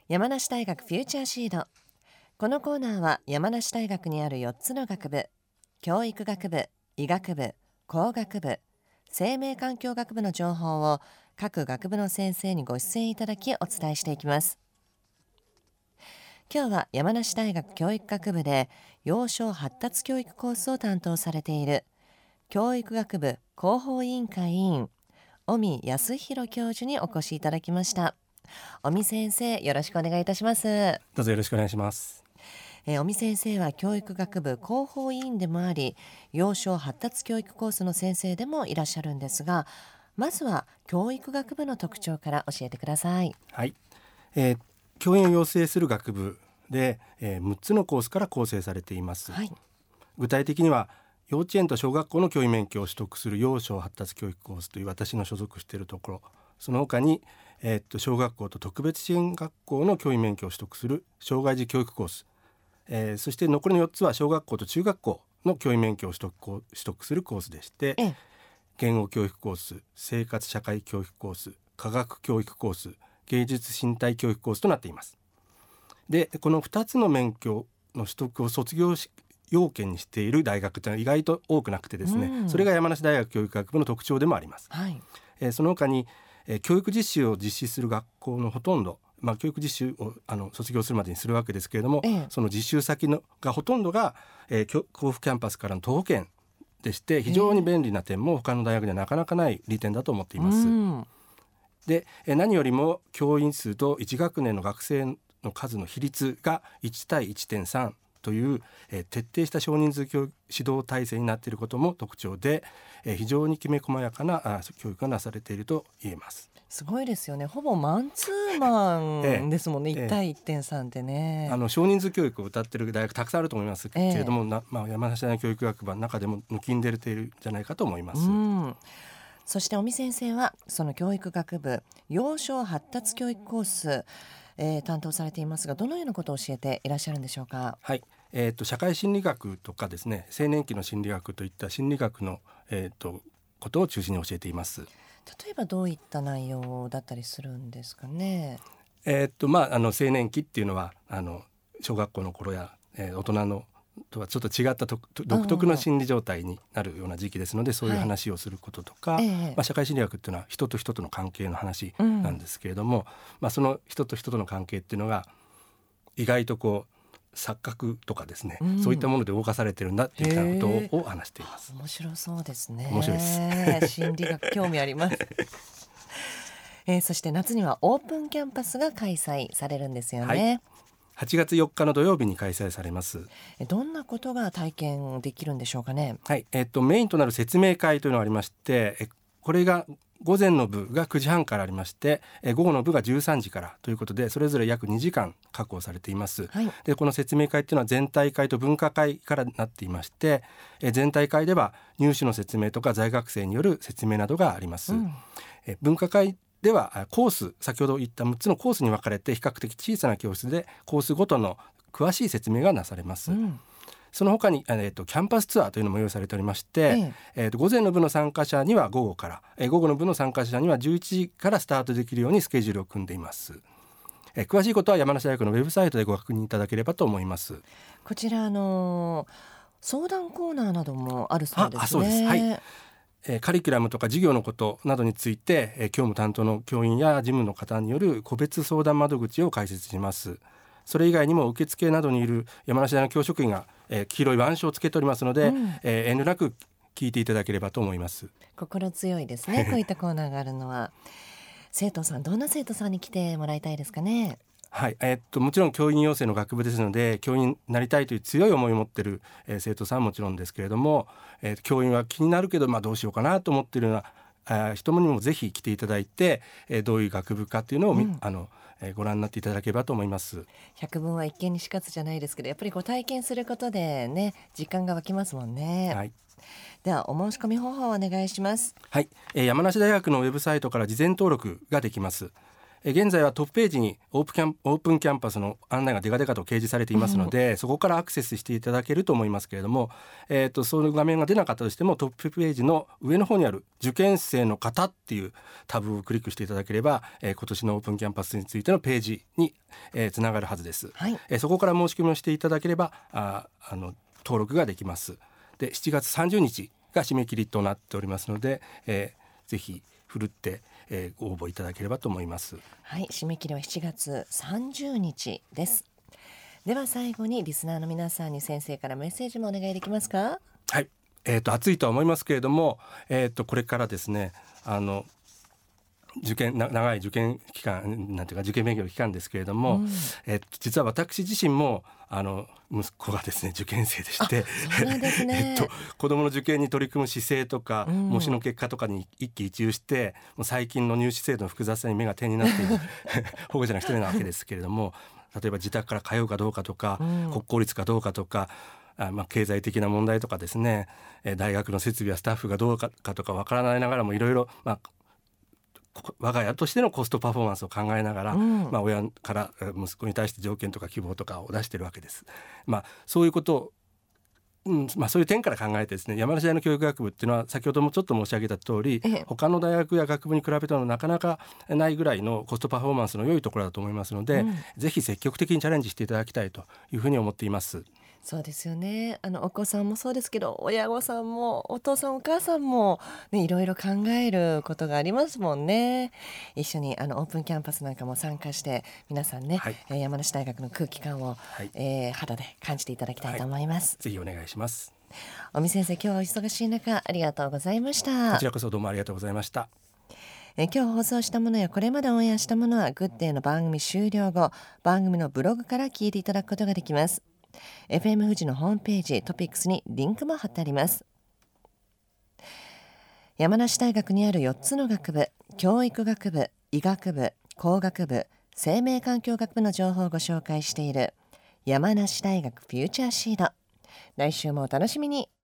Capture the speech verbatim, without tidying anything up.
山梨大学フューチャーシード。このコーナーは山梨大学にあるよっつの学部、教育学部、医学部、工学部、生命環境学部の情報を各学部の先生にご出演いただきお伝えしていきます。今日は山梨大学教育学部で幼少発達教育コースを担当されている教育学部広報委員会委員尾身康弘教授にお越しいただきました。尾身先生、よろしくお願いいたします。 どうぞよろしくお願いします。 えー、尾身先生は教育学部広報委員でもあり、幼少発達教育コースの先生でもいらっしゃるんですが、まずは教育学部の特徴から教えてください。 はい、えー、教員を養成する学部で、えー、むっつのコースから構成されています、はい、具体的には幼稚園と小学校の教員免許を取得する幼少発達教育コースという私の所属しているところ、その他に、えー、っと小学校と特別支援学校の教員免許を取得する障害児教育コース、えー、そして残りのよっつは小学校と中学校の教員免許を取得、取得するコースでして、え言語教育コース、生活社会教育コース、科学教育コース、芸術身体教育コースとなっています。でこのふたつの免許の取得を卒業要件にしている大学というのは意外と多くなくてですね、うん、それが山梨大学教育学部の特徴でもあります、はい、えー、その他に、えー、教育実習を実施する学校のほとんど、まあ、教育実習をあの卒業するまでにするわけですけれども、ええ、その実習先のがほとんどが、えー、甲府キャンパスからの徒歩圏でして非常に便利な点も他の大学ではなかなかない利点だと思っています、うん、で、えー、何よりも教員数といち学年の学生の数の比率がいちたいいってんさんという、えー、徹底した少人数教育指導体制になっていることも特徴で、えー、非常にきめ細やかなあ教育がなされていると言えます。 すごいですよね。ほぼマンツーマンですもんね、ええ、いちたいいってんさんってね。 あの少人数教育を謳っている大学たくさんあると思いますけれども、えなまあ、山梨大学教育学部の中でも抜きんでているんじゃないかと思います。うん、 そして尾身先生はその教育学部幼少発達教育コース、えー、担当されていますが、どのようなことを教えていらっしゃるんでしょうか。 はい、えー、と社会心理学とかですね、青年期の心理学といった心理学の、えー、とことを中心に教えています。 例えばどういった内容だったりするんですかね。 えーとまあ、あの青年期っていうのはあの小学校の頃や、えー、大人のとはちょっと違ったと独特の心理状態になるような時期ですので、そういう話をすることとか、はい、まあ、社会心理学っていうのは人と人との関係の話なんですけれども、うん、まあ、その人と人との関係っていうのが意外とこう錯覚とかですね、うん、そういったもので動かされてるんだっていったことを話しています。 面白そうですね。 面白いです心理学興味あります、えー、そして夏にはオープンキャンパスが開催されるんですよね。はい、 はちがつよっかの土曜日に開催されます。 どんなことが体験できるんでしょうかね。 はい、えー、とメインとなる説明会というのがありまして、えこれが午前の部がくじはんからありまして、え午後の部がじゅうさんじからということで、それぞれ約にじかん確保されています、はい、でこの説明会というのは全体会と分科会からなっていまして、え全体会では入試の説明とか在学生による説明などがあります、うん、え分科会ではコース、先ほど言ったむっつのコースに分かれて比較的小さな教室でコースごとの詳しい説明がなされます、うん、その他に、えー、とキャンパスツアーというのも用意されておりまして、えええー、と午前の部の参加者には午後から、えー、午後の部の参加者にはじゅういちじからスタートできるようにスケジュールを組んでいます、えー、詳しいことは山梨大学のウェブサイトでご確認いただければと思います。 こちら、あのー、相談コーナーなどもあるそうですね。 ああそうです、はい、えー、カリキュラムとか授業のことなどについて、えー、教務担当の教員や事務の方による個別相談窓口を開設します。それ以外にも受付などにいる山梨大の教職員が、えー、黄色い腕章をつけておりますので、うん、えー、遠慮なく聞いていただければと思います。 心強いですねこういったコーナーがあるのは。生徒さん、どんな生徒さんに来てもらいたいですかね。 はい、えー、っともちろん教員養成の学部ですので、教員になりたいという強い思いを持っている、えー、生徒さんはもちろんですけれども、えー、教員は気になるけど、まあ、どうしようかなと思っているようなあ人にもぜひ来ていただいて、えー、どういう学部かというのを、うん、あのえー、ご覧になっていただければと思います。 百聞は一見にしかずじゃないですけど、やっぱりこう体験することでね、実感が湧きますもんね。はい、ではお申し込み方法をお願いします。 はい、えー、山梨大学のウェブサイトから事前登録ができます。 え現在はトップページにオープンキャン、オープンキャンパスの案内がデカデカと掲示されていますので、うん、そこからアクセスしていただけると思いますけれども、えーと、その画面が出なかったとしてもトップページの上の方にある受験生の方っていうタブをクリックしていただければ、えー、今年のオープンキャンパスについてのページに、えー、つながるはずです、はい、えー、そこから申し込みをしていただければああの登録ができます。でしちがつさんじゅうにちが締め切りとなっておりますので、えー、ぜひふるって、えー、ご応募いただければと思います。 はい、締め切りはしちがつさんじゅうにちです。では最後にリスナーの皆さんに先生からメッセージもお願いできますか。 はい、えー、と暑いとは思いますけれども、えー、とこれからですねあの受験な長い受験期間なんていうか受験勉強の期間ですけれども、うん、えー、実は私自身もあの息子がですね受験生でして、 そうなんですねえっと、子どもの受験に取り組む姿勢とか、うん、模試の結果とかに一喜一憂してもう最近の入試制度の複雑さに目が点になっている保護者の一人なわけですけれども例えば自宅から通うかどうかとか、うん、国公立かどうかとかあまあ、経済的な問題とかですね、えー、大学の設備やスタッフがどうかかとかわからないながらもいろいろ、まあ我が家としてのコストパフォーマンスを考えながら、うん、まあ、親から息子に対して条件とか希望とかを出しているわけです。まあ、そういうことを、うんまあ、そういう点から考えてですね山梨大の教育学部っていうのは先ほどもちょっと申し上げた通り、ええ、他の大学や学部に比べてもなかなかないぐらいのコストパフォーマンスの良いところだと思いますので、うん、ぜひ積極的にチャレンジしていただきたいというふうに思っています。 そうですよね。あのお子さんもそうですけど親御さんもお父さんお母さんも、ね、いろいろ考えることがありますもんね。一緒にあのオープンキャンパスなんかも参加して皆さんね、はい、えー、山梨大学の空気感を、はい、えー、肌で感じていただきたいと思います、 はい、ぜひお願いします。 尾身先生、今日はお忙しい中ありがとうございました。 こちらこそどうもありがとうございました。 え今日放送したものやこれまでオンエアしたものはグッデイの番組終了後番組のブログから聞いていただくことができます。エフエム 富士のホームページトピックスにリンクも貼ってあります。山梨大学にあるよっつの学部、教育学部、医学部、工学部、生命環境学部の情報をご紹介している山梨大学フューチャーシード。来週もお楽しみに。